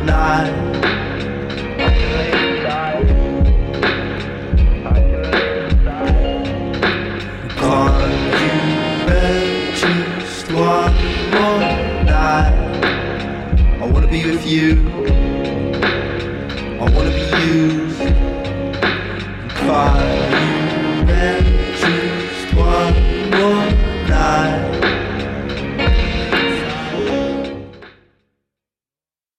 night. Can't you bear just one more night? I wanna be with you.